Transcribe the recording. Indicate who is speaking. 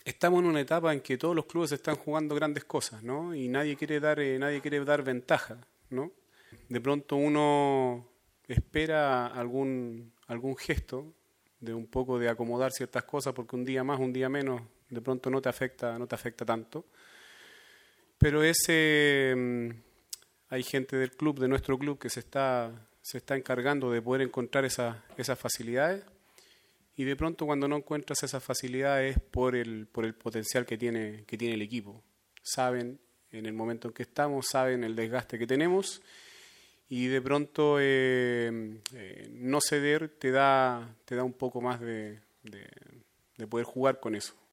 Speaker 1: estamos en una etapa en que todos los clubes están jugando grandes cosas, ¿no? Y nadie quiere dar ventaja, ¿no? De pronto uno espera algún gesto de un poco de acomodar ciertas cosas porque un día más, un día menos, de pronto no te afecta tanto. Pero hay gente del club, de nuestro club, que se está encargando de poder encontrar esas facilidades. Y de pronto cuando no encuentras esas facilidades es por el potencial que tiene el equipo. Saben en el momento en que estamos, saben el desgaste que tenemos y de pronto no ceder te da un poco más de poder jugar con eso.